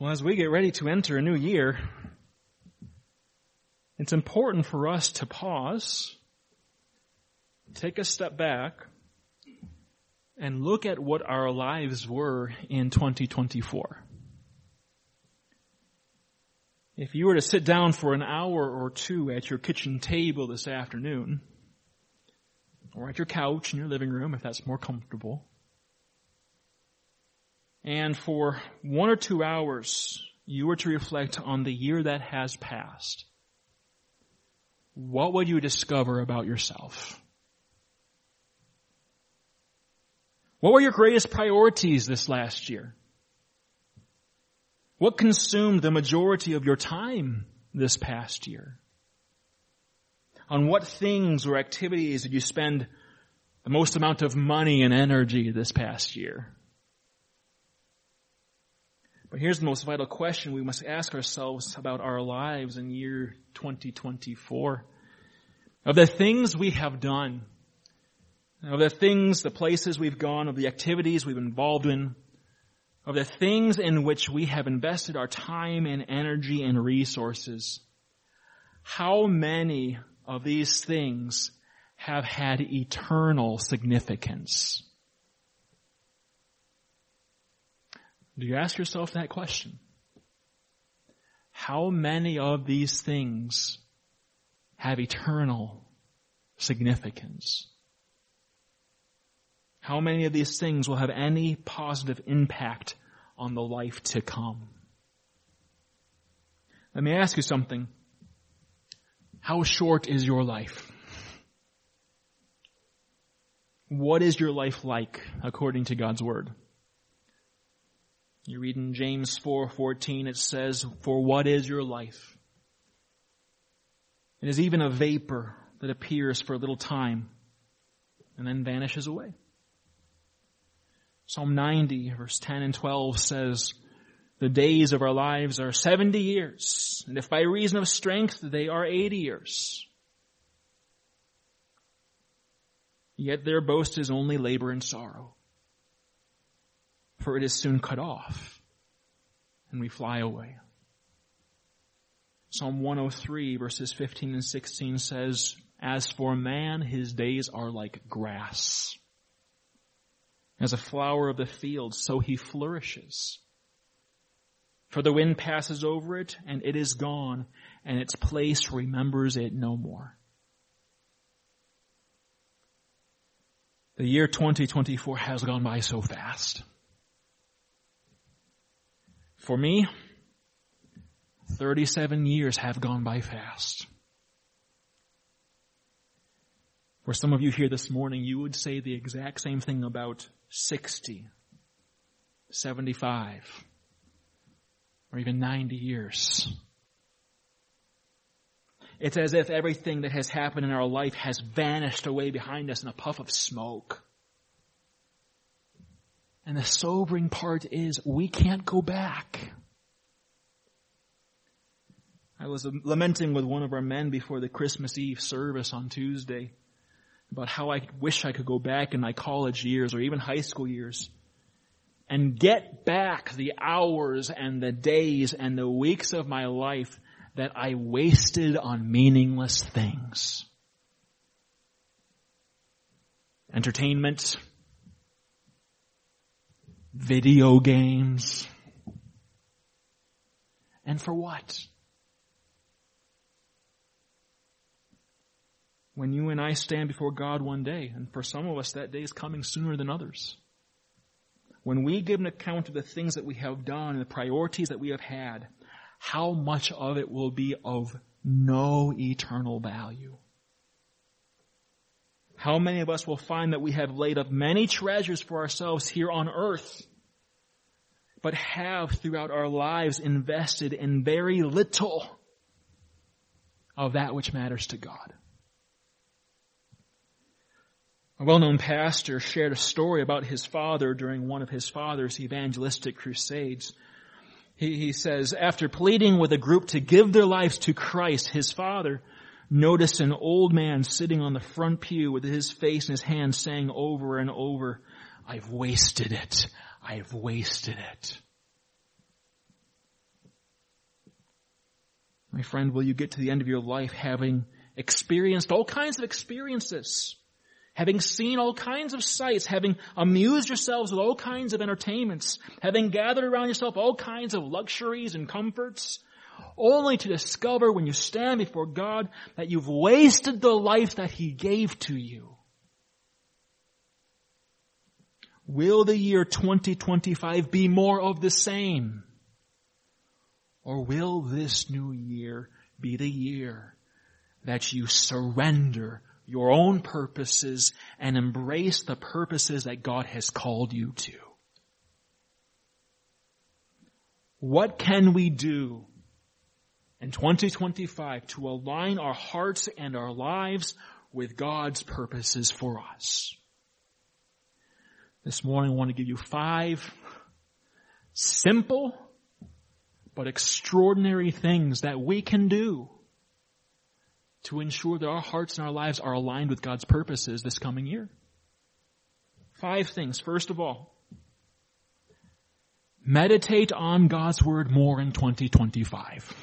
Well, as we get ready to enter a new year, it's important for us to pause, take a step back, and look at what our lives were in 2024. If you were to sit down for an hour or two at your kitchen table this afternoon, or at your couch in your living room if that's more comfortable, and for 1 or 2 hours you were to reflect on the year that has passed, what would you discover about yourself? What were your greatest priorities this last year? What consumed the majority of your time this past year? On what things or activities did you spend the most amount of money and energy this past year? But here's the most vital question we must ask ourselves about our lives in year 2024. Of the things we have done, of the things, the places we've gone, of the activities we've been involved in, of the things in which we have invested our time and energy and resources, how many of these things have had eternal significance? Do you ask yourself that question? How many of these things have eternal significance? How many of these things will have any positive impact on the life to come? Let me ask you something. How short is your life? What is your life like according to God's Word? You read in James 4:14, it says, "For what is your life? It is even a vapor that appears for a little time and then vanishes away." Psalm 90, verse 10 and 12 says, "The days of our lives are 70 years, and if by reason of strength they are 80 years. Yet their boast is only labor and sorrow, for it is soon cut off, and we fly away." Psalm 103, verses 15 and 16 says, "As for man, his days are like grass. As a flower of the field, so he flourishes. For the wind passes over it, and it is gone, and its place remembers it no more." The year 2024 has gone by so fast. For me, 37 years have gone by fast. For some of you here this morning, you would say the exact same thing about 60, 75, or even 90 years. It's as if everything that has happened in our life has vanished away behind us in a puff of smoke. And the sobering part is we can't go back. I was lamenting with one of our men before the Christmas Eve service on Tuesday about how I wish I could go back in my college years or even high school years and get back the hours and the days and the weeks of my life that I wasted on meaningless things. Entertainment, video games, and for what? When you and I stand before God one day, and for some of us that day is coming sooner than others, when we give an account of the things that we have done and the priorities that we have had, how much of it will be of no eternal value? How many of us will find that we have laid up many treasures for ourselves here on earth, but have throughout our lives invested in very little of that which matters to God? A well-known pastor shared a story about his father during one of his father's evangelistic crusades. He says, after pleading with a group to give their lives to Christ, his father noticed an old man sitting on the front pew with his face in his hands saying over and over, "I've wasted it. I've wasted it." My friend, will you get to the end of your life having experienced all kinds of experiences, having seen all kinds of sights, having amused yourselves with all kinds of entertainments, having gathered around yourself all kinds of luxuries and comforts, only to discover when you stand before God that you've wasted the life that He gave to you? Will the year 2025 be more of the same? Or will this new year be the year that you surrender your own purposes and embrace the purposes that God has called you to? What can we do in 2025 to align our hearts and our lives with God's purposes for us? This morning I want to give you 5 simple but extraordinary things that we can do to ensure that our hearts and our lives are aligned with God's purposes this coming year. 5 things. First of all, meditate on God's Word more in 2025.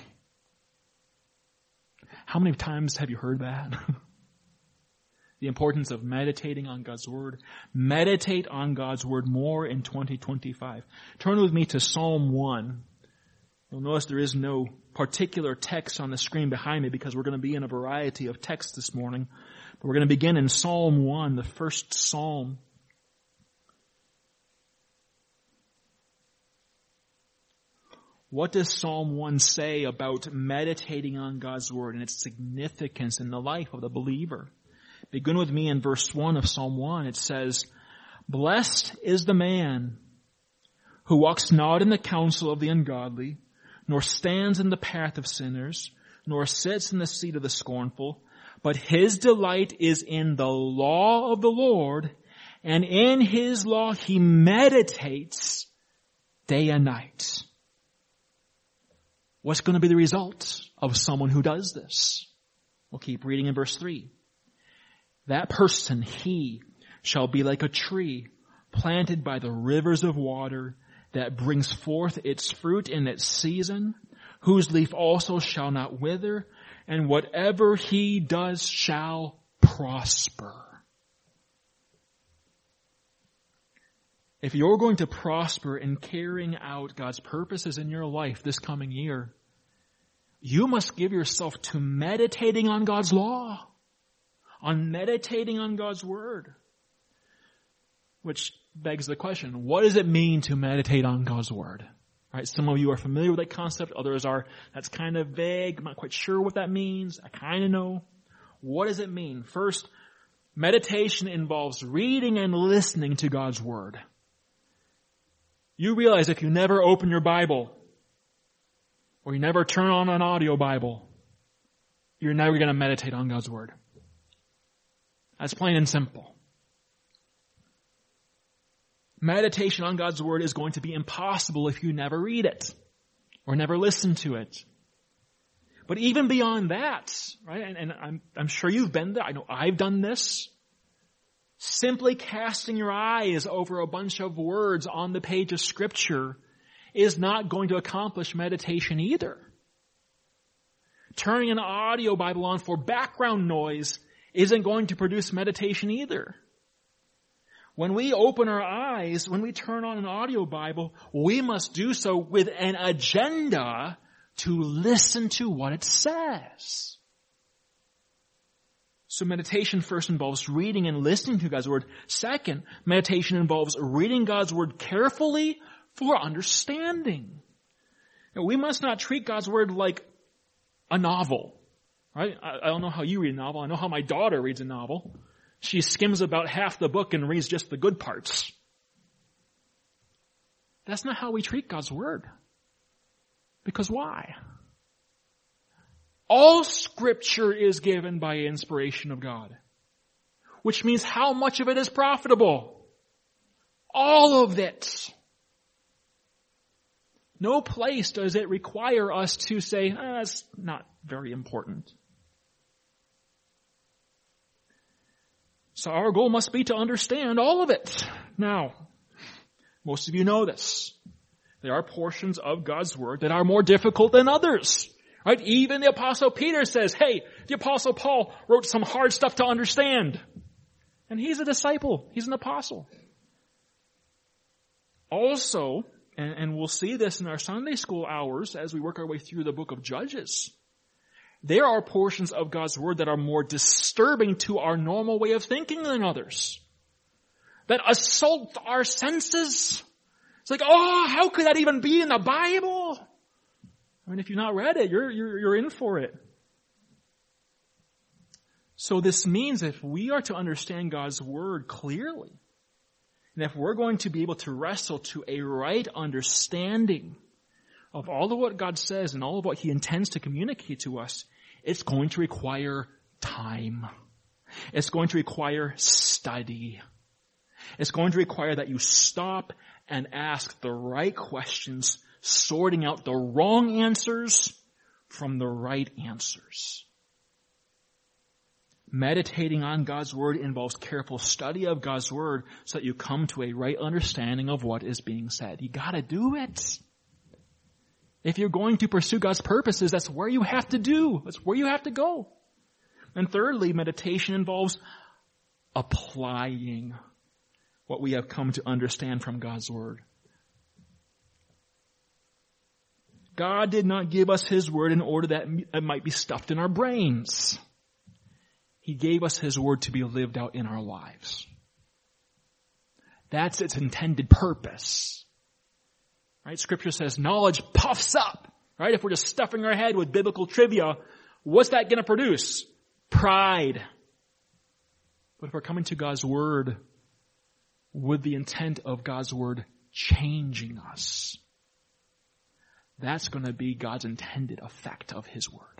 How many times have you heard that? The importance of meditating on God's Word. Meditate on God's Word more in 2025. Turn with me to Psalm 1. You'll notice there is no particular text on the screen behind me because we're going to be in a variety of texts this morning. But we're going to begin in Psalm 1, the first psalm. What does Psalm 1 say about meditating on God's Word and its significance in the life of the believer? Begin with me in verse 1 of Psalm 1. It says, "Blessed is the man who walks not in the counsel of the ungodly, nor stands in the path of sinners, nor sits in the seat of the scornful, but his delight is in the law of the Lord, and in his law he meditates day and night." What's going to be the result of someone who does this? We'll keep reading in verse 3. "That person, he shall be like a tree planted by the rivers of water that brings forth its fruit in its season, whose leaf also shall not wither, and whatever he does shall prosper." If you're going to prosper in carrying out God's purposes in your life this coming year, you must give yourself to meditating on God's law, on meditating on God's Word. Which begs the question, what does it mean to meditate on God's Word? Right? Some of you are familiar with that concept. Others are, that's kind of vague. I'm not quite sure what that means. I kind of know. What does it mean? First, meditation involves reading and listening to God's Word. You realize if you never open your Bible, or you never turn on an audio Bible, you're never going to meditate on God's Word. That's plain and simple. Meditation on God's Word is going to be impossible if you never read it or never listen to it. But even beyond that, right, and I'm sure you've been there. I know I've done this. Simply casting your eyes over a bunch of words on the page of Scripture is not going to accomplish meditation either. Turning an audio Bible on for background noise isn't going to produce meditation either. When we open our eyes, when we turn on an audio Bible, we must do so with an agenda to listen to what it says. So meditation first involves reading and listening to God's Word. Second, meditation involves reading God's Word carefully for understanding. Now, we must not treat God's Word like a novel. Right? I don't know how you read a novel. I know how my daughter reads a novel. She skims about half the book and reads just the good parts. That's not how we treat God's Word. Because why? All Scripture is given by inspiration of God. Which means how much of it is profitable? All of it. No place does it require us to say, that's not very important. So our goal must be to understand all of it. Now, most of you know this. There are portions of God's Word that are more difficult than others. Right? Even the Apostle Peter says, hey, the Apostle Paul wrote some hard stuff to understand. And he's a disciple. He's an apostle. Also, and we'll see this in our Sunday school hours as we work our way through the book of Judges, there are portions of God's Word that are more disturbing to our normal way of thinking than others. That assault our senses. It's like, oh, how could that even be in the Bible? I mean, if you've not read it, you're in for it. So this means if we are to understand God's Word clearly, and if we're going to be able to wrestle to a right understanding of all of what God says and all of what He intends to communicate to us, it's going to require time. It's going to require study. It's going to require that you stop and ask the right questions, sorting out the wrong answers from the right answers. Meditating on God's Word involves careful study of God's Word so that you come to a right understanding of what is being said. You gotta do it. If you're going to pursue God's purposes, that's where you have to do. That's where you have to go. And thirdly, meditation involves applying what we have come to understand from God's Word. God did not give us His Word in order that it might be stuffed in our brains. He gave us His Word to be lived out in our lives. That's its intended purpose. Right? Scripture says knowledge puffs up. Right? If we're just stuffing our head with biblical trivia, what's that going to produce? Pride. But if we're coming to God's Word with the intent of God's Word changing us, that's going to be God's intended effect of His Word.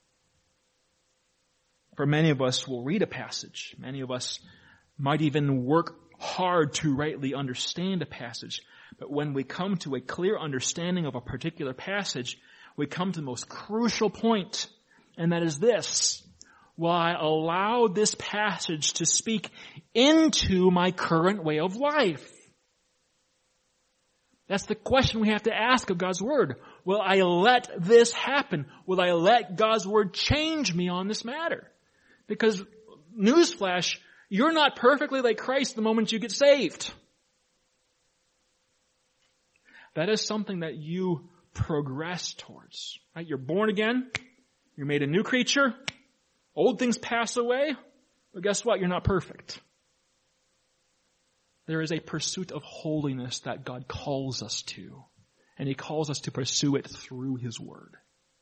For many of us, we'll read a passage. Many of us might even work hard to rightly understand a passage. But when we come to a clear understanding of a particular passage, we come to the most crucial point, and that is this. Will I allow this passage to speak into my current way of life? That's the question we have to ask of God's Word. Will I let this happen? Will I let God's Word change me on this matter? Because, newsflash, you're not perfectly like Christ the moment you get saved. That is something that you progress towards. Right? You're born again. You're made a new creature. Old things pass away. But guess what? You're not perfect. There is a pursuit of holiness that God calls us to. And He calls us to pursue it through His Word.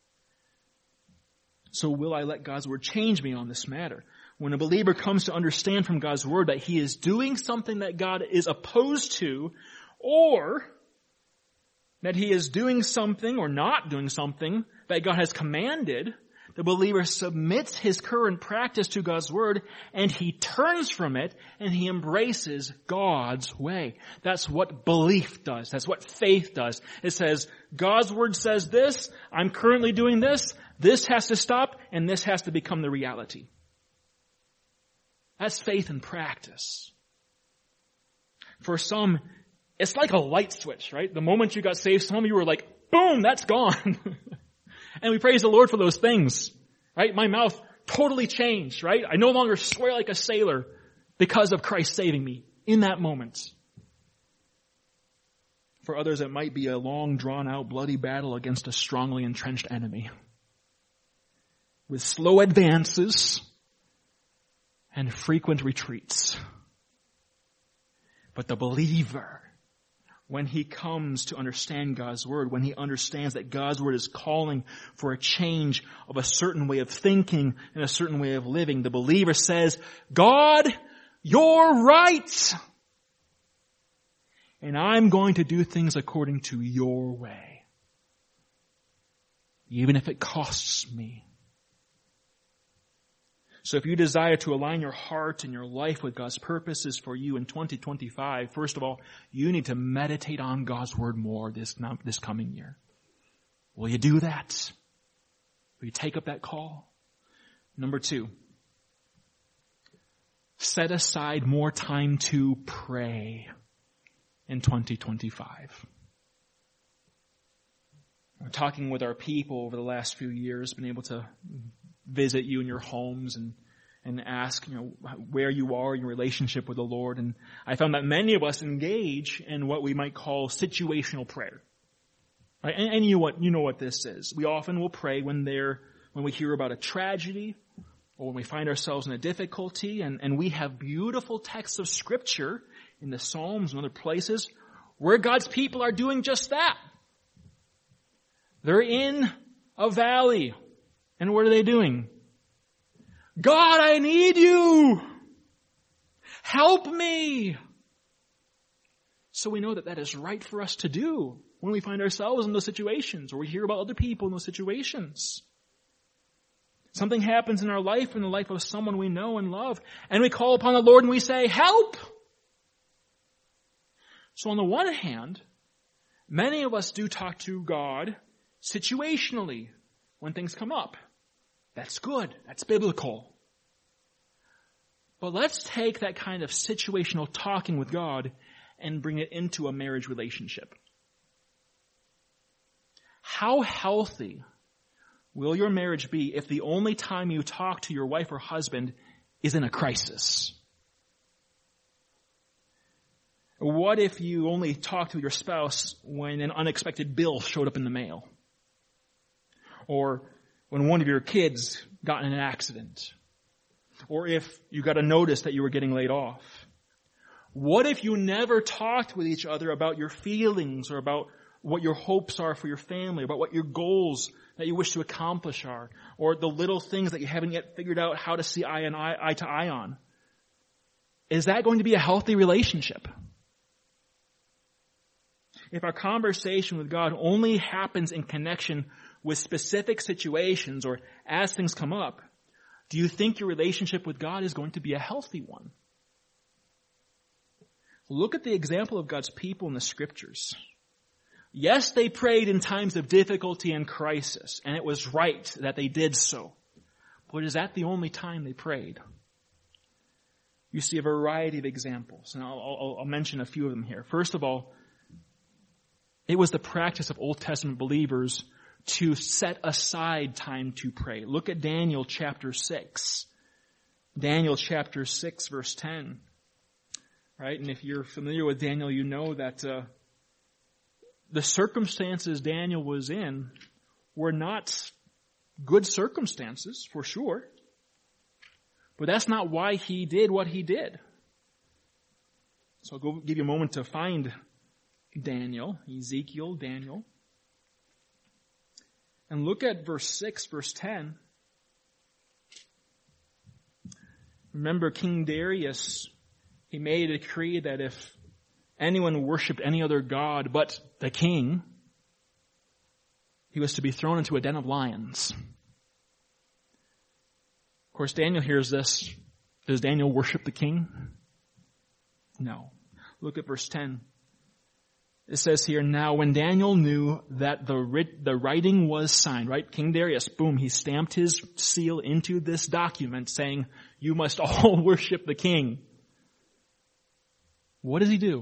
So will I let God's Word change me on this matter? When a believer comes to understand from God's Word that he is doing something that God is opposed to, or that he is doing something or not doing something that God has commanded, the believer submits his current practice to God's Word and he turns from it and he embraces God's way. That's what belief does. That's what faith does. It says, God's Word says this, I'm currently doing this has to stop, and this has to become the reality. That's faith in practice. For some, it's like a light switch, right? The moment you got saved, some of you were like, boom, that's gone. And we praise the Lord for those things, right? My mouth totally changed, right? I no longer swear like a sailor because of Christ saving me in that moment. For others, it might be a long, drawn-out, bloody battle against a strongly entrenched enemy, with slow advances and frequent retreats. But the believer, when he comes to understand God's Word, when he understands that God's Word is calling for a change of a certain way of thinking and a certain way of living, the believer says, God, you're right. And I'm going to do things according to your way, even if it costs me. So if you desire to align your heart and your life with God's purposes for you in 2025, first of all, you need to meditate on God's Word more this coming year. Will you do that? Will you take up that call? Number 2, set aside more time to pray in 2025. talking with our people over the last few years, been able to visit you in your homes and ask, where you are in your relationship with the Lord. And I found that many of us engage in what we might call situational prayer. Right? And you know what this is. We often will pray when we hear about a tragedy or when we find ourselves in a difficulty, and we have beautiful texts of Scripture in the Psalms and other places where God's people are doing just that. They're in a valley. And what are they doing? God, I need you. Help me. So we know that is right for us to do when we find ourselves in those situations, or we hear about other people in those situations. Something happens in our life, in the life of someone we know and love, and we call upon the Lord and we say, help! So on the one hand, many of us do talk to God situationally when things come up. That's good. That's biblical. But let's take that kind of situational talking with God and bring it into a marriage relationship. How healthy will your marriage be if the only time you talk to your wife or husband is in a crisis? What if you only talk to your spouse when an unexpected bill showed up in the mail? Or when one of your kids got in an accident? Or if you got a notice that you were getting laid off? What if you never talked with each other about your feelings or about what your hopes are for your family, about what your goals that you wish to accomplish are, or the little things that you haven't yet figured out how to see eye to eye on? Is that going to be a healthy relationship? If our conversation with God only happens in connection with specific situations or as things come up, do you think your relationship with God is going to be a healthy one? Look at the example of God's people in the Scriptures. Yes, they prayed in times of difficulty and crisis, and it was right that they did so. But is that the only time they prayed? You see a variety of examples, and I'll mention a few of them here. First of all, it was the practice of Old Testament believers to set aside time to pray. Look at Daniel chapter 6. Daniel chapter 6 verse 10. Right? And if you're familiar with Daniel, you know that the circumstances Daniel was in were not good circumstances, for sure. But that's not why he did what he did. So I'll go give you a moment to find Daniel, Daniel. And look at verse 6, verse 10. Remember King Darius, he made a decree that if anyone worshipped any other god but the king, he was to be thrown into a den of lions. Of course, Daniel hears this. Does Daniel worship the king? No. Look at verse 10. It says here, now when Daniel knew that the writing was signed, right? King Darius, boom, he stamped his seal into this document saying, you must all worship the king. What does he do?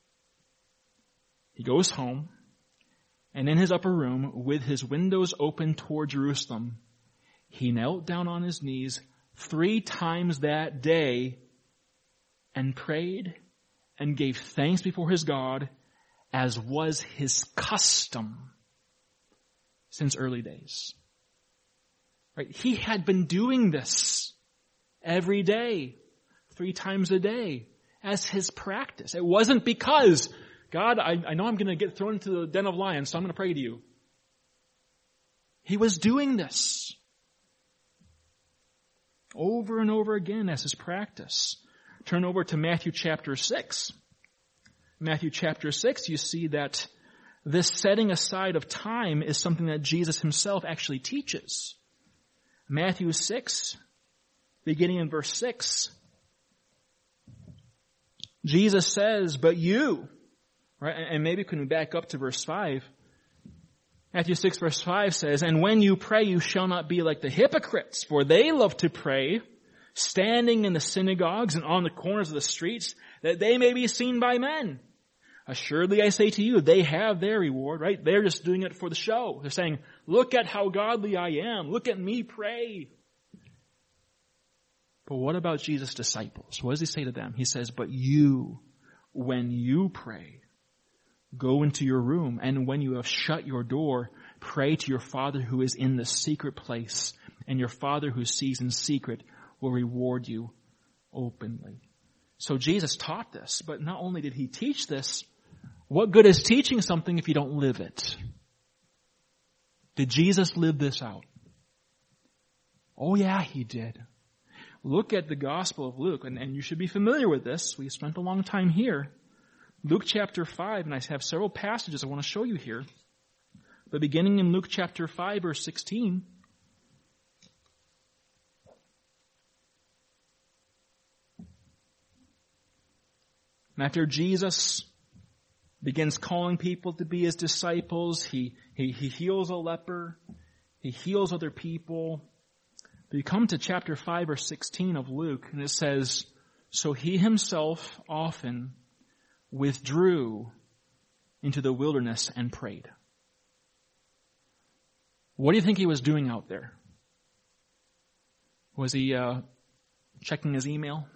He goes home, and in his upper room, with his windows open toward Jerusalem, he knelt down on his knees 3 times that day and prayed and gave thanks before his God, as was his custom since early days. Right? He had been doing this every day, 3 times a day, as his practice. It wasn't because, God, I know I'm going to get thrown into the den of lions, so I'm going to pray to you. He was doing this over and over again as his practice. Turn over to Matthew chapter 6. Matthew chapter 6, you see that this setting aside of time is something that Jesus himself actually teaches. Matthew 6, beginning in verse 6, Jesus says, but you, right? And maybe can we back up to verse 5? Matthew 6 verse 5 says, and when you pray, you shall not be like the hypocrites, for they love to pray, standing in the synagogues and on the corners of the streets, that they may be seen by men. Assuredly, I say to you, they have their reward, right? They're just doing it for the show. They're saying, look at how godly I am. Look at me pray. But what about Jesus' disciples? What does he say to them? He says, but you, when you pray, go into your room, and when you have shut your door, pray to your Father who is in the secret place, and your Father who sees in secret will reward you openly. So Jesus taught this, but not only did he teach this, what good is teaching something if you don't live it? Did Jesus live this out? Oh yeah, he did. Look at the Gospel of Luke, and you should be familiar with this. We spent a long time here. Luke chapter 5, and I have several passages I want to show you here. But beginning in Luke chapter 5, verse 16, and after Jesus begins calling people to be his disciples, he heals a leper, he heals other people. But you come to chapter 5, verse 16 of Luke, and it says, so he himself often withdrew into the wilderness and prayed. What do you think he was doing out there? Was he checking his email?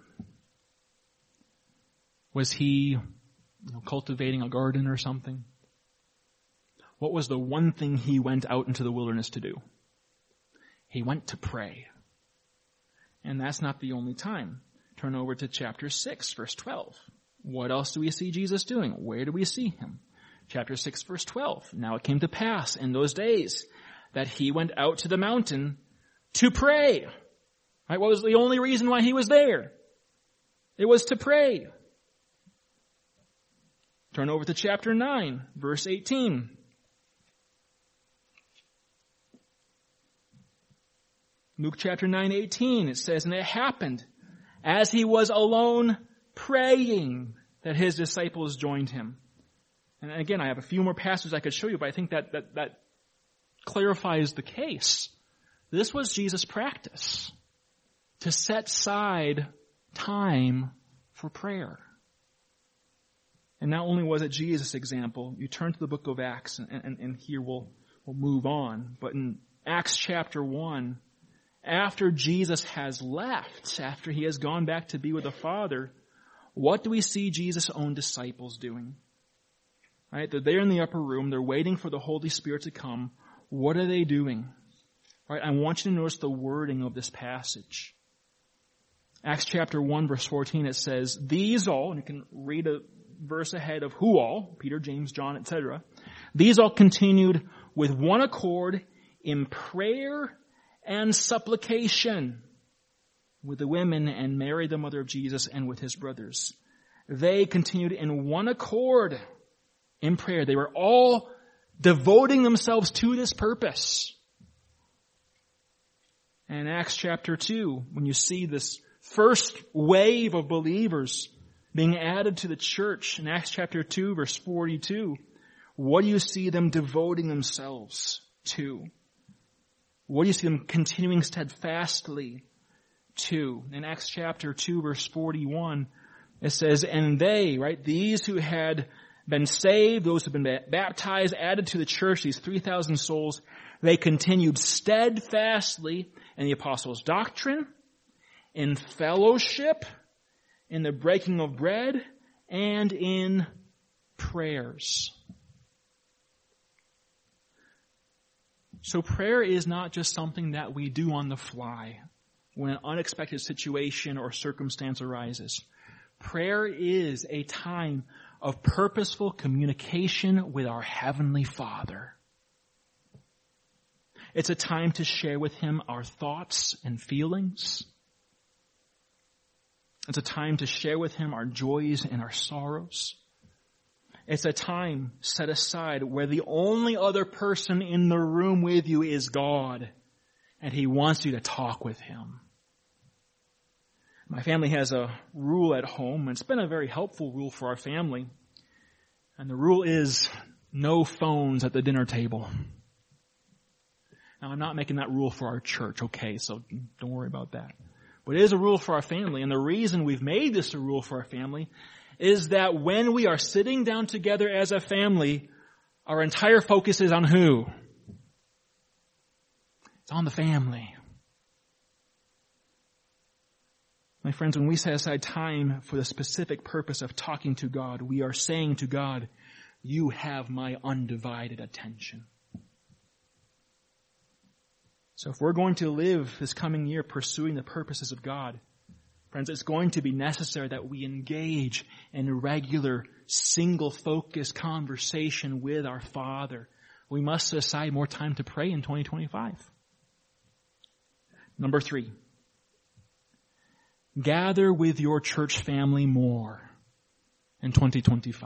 Was he cultivating a garden or something? What was the one thing he went out into the wilderness to do? He went to pray. And that's not the only time. Turn over to chapter 6, verse 12. What else do we see Jesus doing? Where do we see him? Chapter 6, verse 12. Now it came to pass in those days that he went out to the mountain to pray. Right? What was the only reason why he was there? It was to pray. Turn over to chapter 9, verse 18. Luke chapter 9, 18, it says, and it happened as he was alone praying that his disciples joined him. And again, I have a few more passages I could show you, but I think that clarifies the case. This was Jesus' practice, to set aside time for prayer. And not only was it Jesus' example, you turn to the book of Acts, and here we'll move on. But in Acts chapter 1, after Jesus has left, after he has gone back to be with the Father, what do we see Jesus' own disciples doing? Right? They're there in the upper room. They're waiting for the Holy Spirit to come. What are they doing? Right? I want you to notice the wording of this passage. Acts chapter 1, verse 14, it says, these all, and you can read a verse ahead of who all, Peter, James, John, etc. These all continued with one accord in prayer and supplication with the women and Mary, the mother of Jesus, and with his brothers. They continued in one accord in prayer. They were all devoting themselves to this purpose. And in Acts chapter 2, when you see this first wave of believers being added to the church in Acts chapter 2, verse 42, what do you see them devoting themselves to? What do you see them continuing steadfastly to? In Acts chapter 2, verse 41, it says, and they, right, these who had been saved, those who have been baptized, added to the church, these 3,000 souls, they continued steadfastly in the apostles' doctrine, in fellowship, in the breaking of bread, and in prayers. So prayer is not just something that we do on the fly when an unexpected situation or circumstance arises. Prayer is a time of purposeful communication with our Heavenly Father. It's a time to share with Him our thoughts and feelings. It's a time to share with Him our joys and our sorrows. It's a time set aside where the only other person in the room with you is God, and He wants you to talk with Him. My family has a rule at home, and it's been a very helpful rule for our family. And the rule is no phones at the dinner table. Now, I'm not making that rule for our church, okay, so don't worry about that. But it is a rule for our family, and the reason we've made this a rule for our family is that when we are sitting down together as a family, our entire focus is on who? It's on the family. My friends, when we set aside time for the specific purpose of talking to God, we are saying to God, you have my undivided attention. So if we're going to live this coming year pursuing the purposes of God, friends, it's going to be necessary that we engage in regular, single-focused conversation with our Father. We must set aside more time to pray in 2025. Number 3. Gather with your church family more in 2025.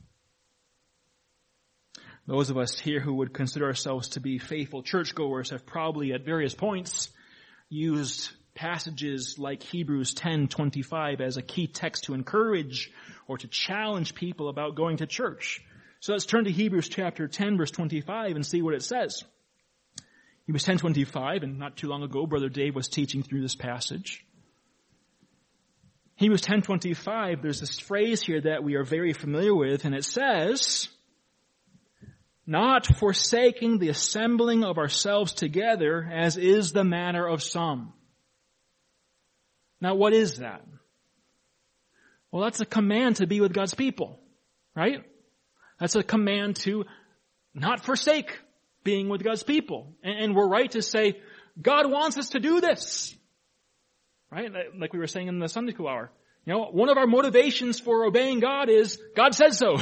Those of us here who would consider ourselves to be faithful churchgoers have probably at various points used passages like Hebrews 10:25 as a key text to encourage or to challenge people about going to church. So let's turn to Hebrews chapter 10 verse 25 and see what it says. Hebrews 10:25, and not too long ago Brother Dave was teaching through this passage. Hebrews 10:25, there's this phrase here that we are very familiar with, and it says, not forsaking the assembling of ourselves together, as is the manner of some. Now, what is that? Well, that's a command to be with God's people, right? That's a command to not forsake being with God's people. And we're right to say, God wants us to do this. Right? Like we were saying in the Sunday school hour. You know, one of our motivations for obeying God is, God said so.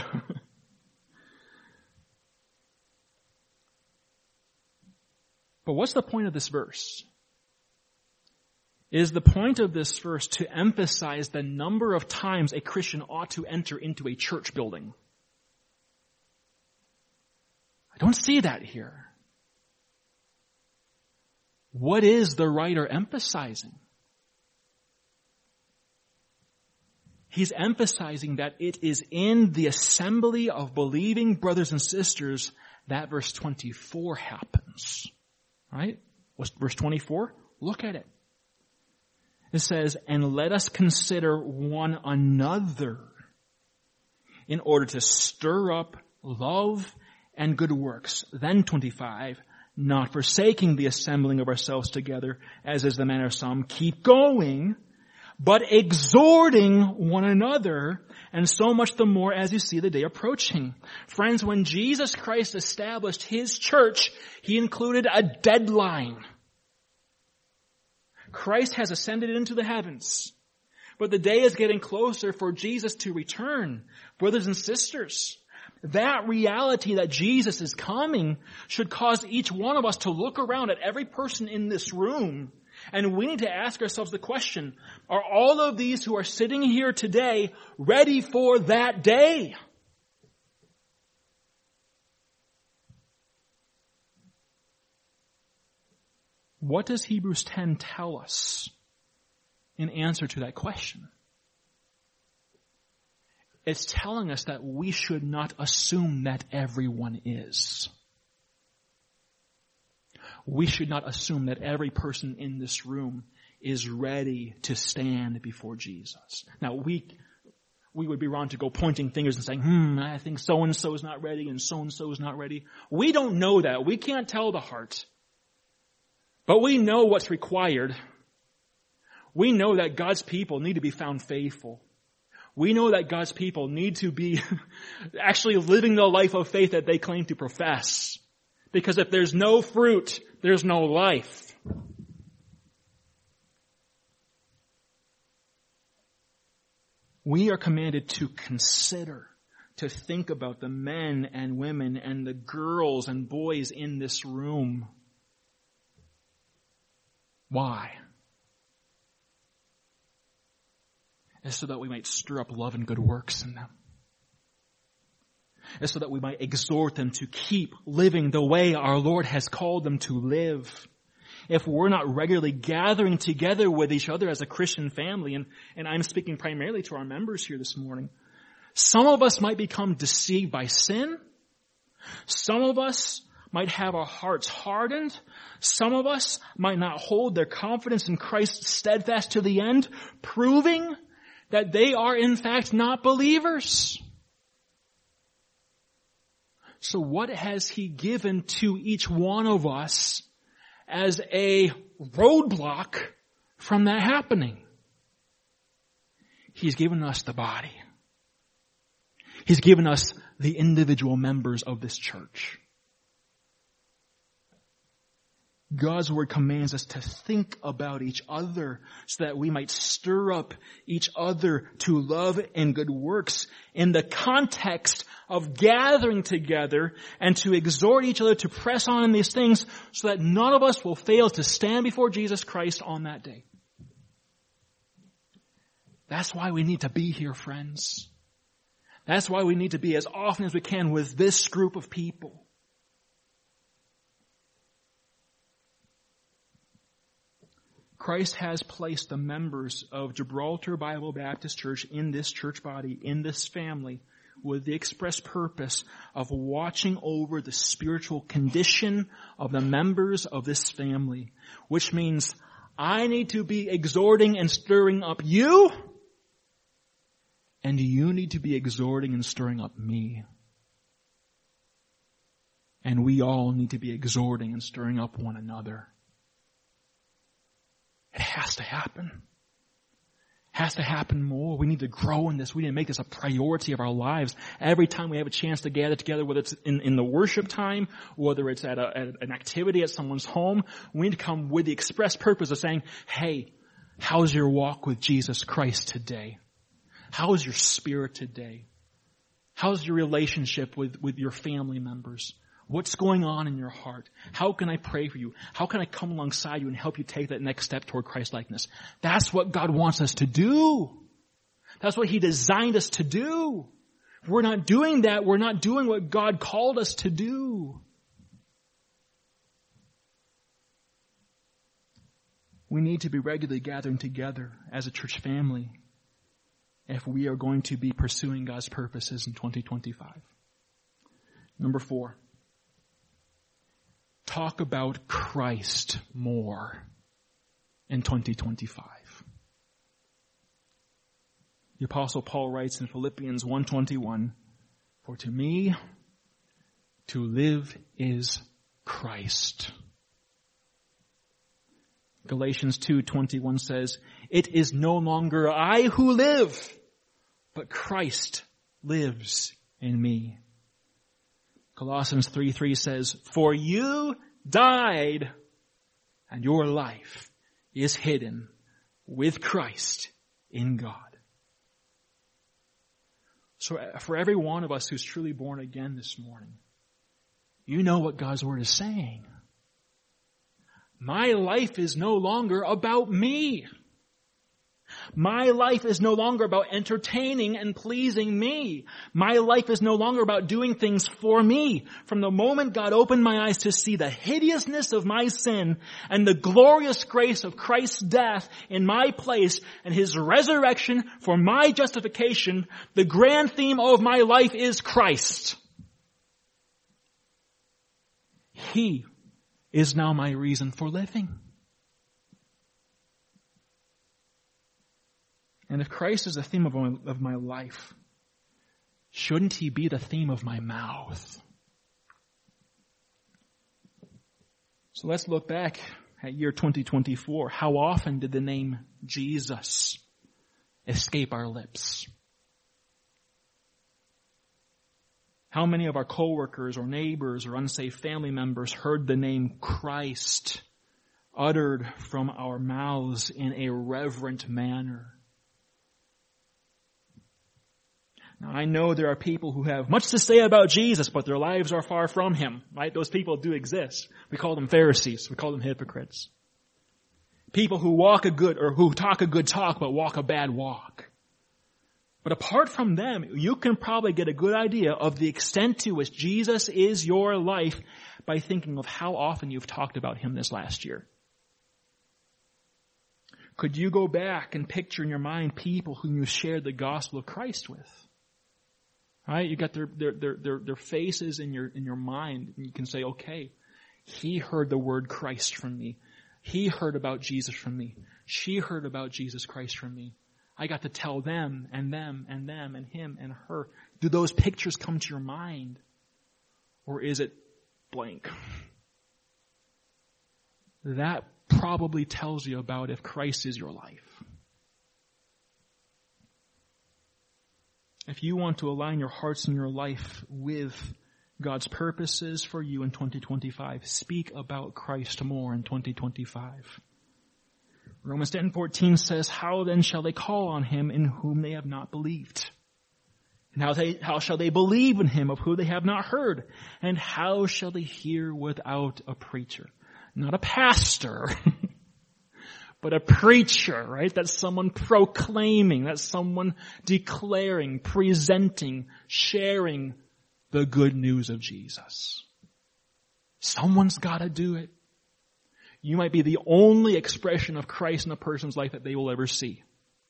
But what's the point of this verse? Is the point of this verse to emphasize the number of times a Christian ought to enter into a church building? I don't see that here. What is the writer emphasizing? He's emphasizing that it is in the assembly of believing brothers and sisters that verse 24 happens. Right? What's verse 24? Look at it. It says, and let us consider one another in order to stir up love and good works. Then 25, not forsaking the assembling of ourselves together, as is the manner of some. Keep going, but exhorting one another, and so much the more as you see the day approaching. Friends, when Jesus Christ established His church, He included a deadline. Christ has ascended into the heavens, but the day is getting closer for Jesus to return. Brothers and sisters, that reality that Jesus is coming should cause each one of us to look around at every person in this room. And we need to ask ourselves the question, are all of these who are sitting here today ready for that day? What does Hebrews 10 tell us in answer to that question? It's telling us that we should not assume that everyone is. We should not assume that every person in this room is ready to stand before Jesus. Now, we would be wrong to go pointing fingers and saying, I think so-and-so is not ready and so-and-so is not ready. We don't know that. We can't tell the heart. But we know what's required. We know that God's people need to be found faithful. We know that God's people need to be actually living the life of faith that they claim to profess. Because if there's no fruit, there's no life. We are commanded to consider, to think about the men and women and the girls and boys in this room. Why? It's so that we might stir up love and good works in them. It's so that we might exhort them to keep living the way our Lord has called them to live. If we're not regularly gathering together with each other as a Christian family, and I'm speaking primarily to our members here this morning, some of us might become deceived by sin. Some of us might have our hearts hardened. Some of us might not hold their confidence in Christ steadfast to the end, proving that they are in fact not believers. So what has He given to each one of us as a roadblock from that happening? He's given us the body. He's given us the individual members of this church. God's Word commands us to think about each other so that we might stir up each other to love and good works in the context of gathering together and to exhort each other to press on in these things so that none of us will fail to stand before Jesus Christ on that day. That's why we need to be here, friends. That's why we need to be as often as we can with this group of people. Christ has placed the members of Gibraltar Bible Baptist Church in this church body, in this family, with the express purpose of watching over the spiritual condition of the members of this family, which means I need to be exhorting and stirring up you, and you need to be exhorting and stirring up me. And we all need to be exhorting and stirring up one another. It has to happen. It has to happen more. We need to grow in this. We need to make this a priority of our lives. Every time we have a chance to gather together, whether it's in the worship time, whether it's at an activity at someone's home, we need to come with the express purpose of saying, hey, how's your walk with Jesus Christ today? How's your spirit today? How's your relationship with your family members? What's going on in your heart? How can I pray for you? How can I come alongside you and help you take that next step toward Christ-likeness? That's what God wants us to do. That's what He designed us to do. If we're not doing that, we're not doing what God called us to do. We need to be regularly gathering together as a church family if we are going to be pursuing God's purposes in 2025. Number 4. Talk about Christ more in 2025. The Apostle Paul writes in Philippians 1:21, "For to me, to live is Christ." Galatians 2:21 says, "It is no longer I who live, but Christ lives in me." Colossians 3:3 says, "For you died, and your life is hidden with Christ in God." So for every one of us who's truly born again this morning, you know what God's Word is saying. My life is no longer about me. My life is no longer about entertaining and pleasing me. My life is no longer about doing things for me. From the moment God opened my eyes to see the hideousness of my sin and the glorious grace of Christ's death in my place and His resurrection for my justification, the grand theme of my life is Christ. He is now my reason for living. And if Christ is the theme of my life, shouldn't He be the theme of my mouth? So let's look back at year 2024. How often did the name Jesus escape our lips? How many of our coworkers or neighbors or unsafe family members heard the name Christ uttered from our mouths in a reverent manner? Now, I know there are people who have much to say about Jesus, but their lives are far from Him, right? Those people do exist. We call them Pharisees. We call them hypocrites. People who walk a good, or who talk a good talk, but walk a bad walk. But apart from them, you can probably get a good idea of the extent to which Jesus is your life by thinking of how often you've talked about Him this last year. Could you go back and picture in your mind people whom you shared the gospel of Christ with? Right? You got their faces in your mind, and you can say, okay, he heard the word Christ from me. He heard about Jesus from me. She heard about Jesus Christ from me. I got to tell them and them and them and him and her. Do those pictures come to your mind? Or is it blank? That probably tells you about if Christ is your life. If you want to align your hearts and your life with God's purposes for you in 2025, speak about Christ more in 2025. Romans 10:14 says, how then shall they call on him in whom they have not believed? And how shall they believe in him of whom they have not heard? And how shall they hear without a preacher? Not a pastor, but a preacher, right? That's someone proclaiming, that's someone declaring, presenting, sharing the good news of Jesus. Someone's got to do it. You might be the only expression of Christ in a person's life that they will ever see.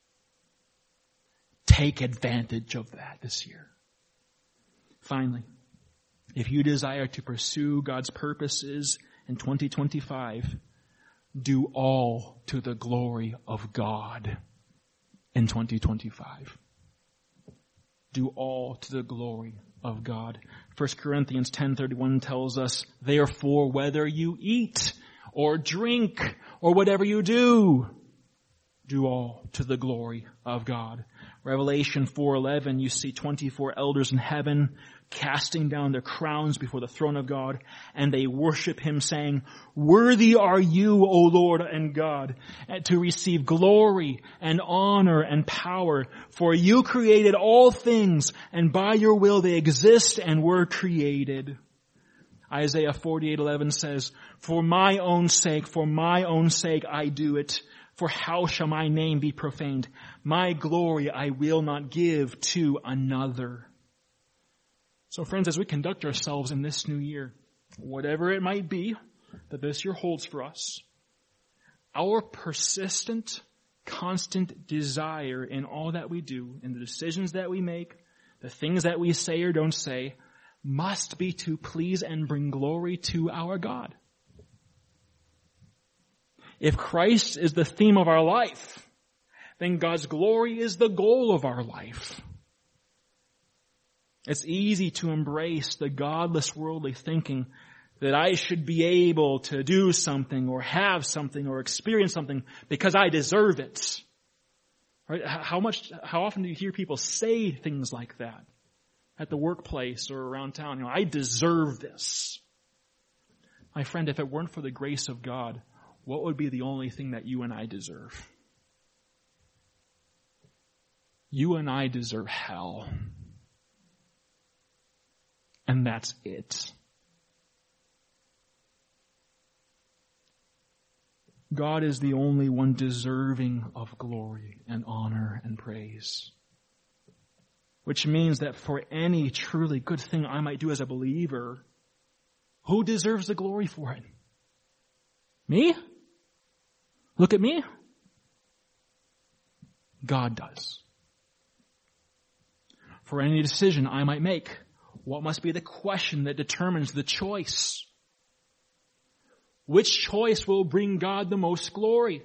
Take advantage of that this year. Finally, if you desire to pursue God's purposes in 2025, do all to the glory of God in 2025. Do all to the glory of God. 1 Corinthians 10:31 tells us, therefore, whether you eat or drink or whatever you do all to the glory of God. Revelation 4:11, you see 24 elders in heaven casting down their crowns before the throne of God, and they worship him, saying, worthy are you, O Lord and God, to receive glory and honor and power, for you created all things, and by your will they exist and were created. Isaiah 48:11 says, for my own sake I do it. For how shall my name be profaned? My glory I will not give to another. So friends, as we conduct ourselves in this new year, whatever it might be that this year holds for us, our persistent, constant desire in all that we do, in the decisions that we make, the things that we say or don't say, must be to please and bring glory to our God. If Christ is the theme of our life, then God's glory is the goal of our life. It's easy to embrace the godless worldly thinking that I should be able to do something or have something or experience something because I deserve it. Right? How often do you hear people say things like that at the workplace or around town? I deserve this. My friend, if it weren't for the grace of God, what would be the only thing that you and I deserve? You and I deserve hell. And that's it. God is the only one deserving of glory and honor and praise. Which means that for any truly good thing I might do as a believer, who deserves the glory for it? Me? Look at me. God does. For any decision I might make, what must be the question that determines the choice? Which choice will bring God the most glory?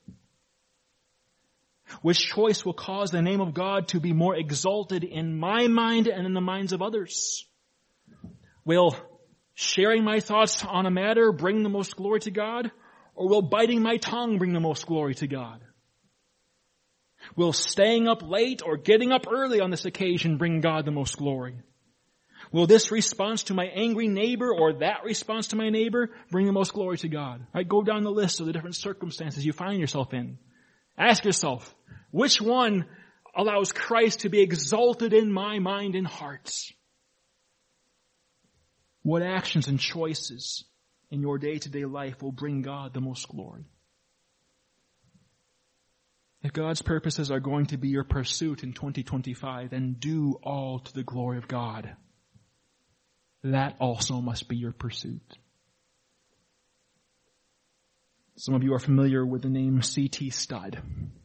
Which choice will cause the name of God to be more exalted in my mind and in the minds of others? Will sharing my thoughts on a matter bring the most glory to God? Or will biting my tongue bring the most glory to God? Will staying up late or getting up early on this occasion bring God the most glory? Will this response to my angry neighbor or that response to my neighbor bring the most glory to God? Right, go down the list of the different circumstances you find yourself in. Ask yourself, which one allows Christ to be exalted in my mind and heart? What actions and choices in your day-to-day life will bring God the most glory? If God's purposes are going to be your pursuit in 2025, then do all to the glory of God. That also must be your pursuit. Some of you are familiar with the name C.T. Studd.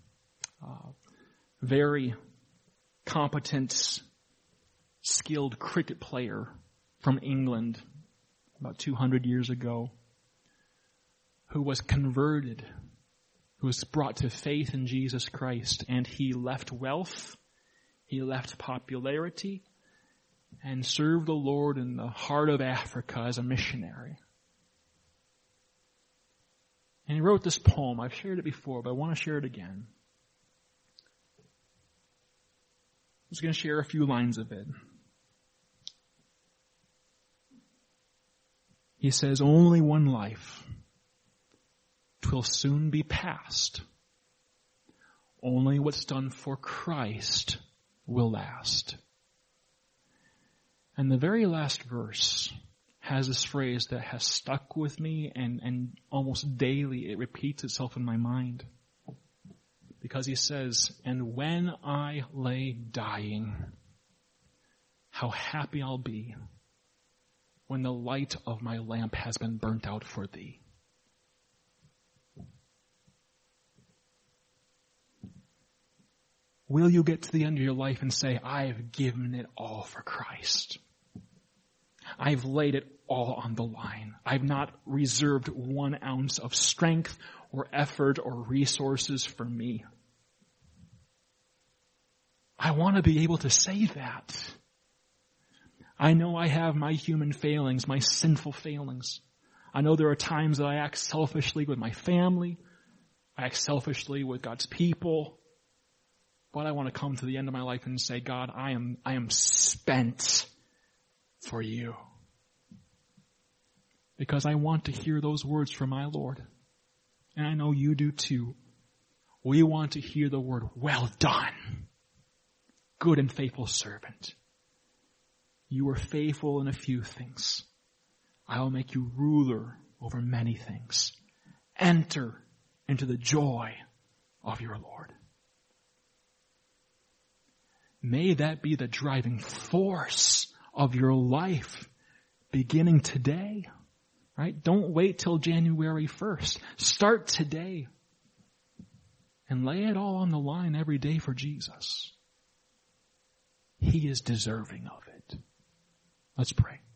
Very competent, skilled cricket player from England about 200 years ago, who was converted who was brought to faith in Jesus Christ, and he left wealth, he left popularity, and served the Lord in the heart of Africa as a missionary. And he wrote this poem. I've shared it before, but I want to share it again. I'm just going to share a few lines of it. He says, only one life, 'twill soon be past. Only what's done for Christ will last. And the very last verse has this phrase that has stuck with me, and almost daily it repeats itself in my mind. Because he says, and when I lay dying, how happy I'll be when the light of my lamp has been burnt out for thee. Will you get to the end of your life and say, I've given it all for Christ? I've laid it all on the line. I've not reserved 1 ounce of strength or effort or resources for me. I want to be able to say that. I know I have my human failings, my sinful failings. I know there are times that I act selfishly with my family. I act selfishly with God's people. But I want to come to the end of my life and say, God, I am spent for you. Because I want to hear those words from my Lord. And I know you do too. We want to hear the word, well done, good and faithful servant. You were faithful in a few things. I will make you ruler over many things. Enter into the joy of your Lord. May that be the driving force of your life beginning today. Right? Don't wait till January 1st. Start today. And lay it all on the line every day for Jesus. He is deserving of it. Let's pray.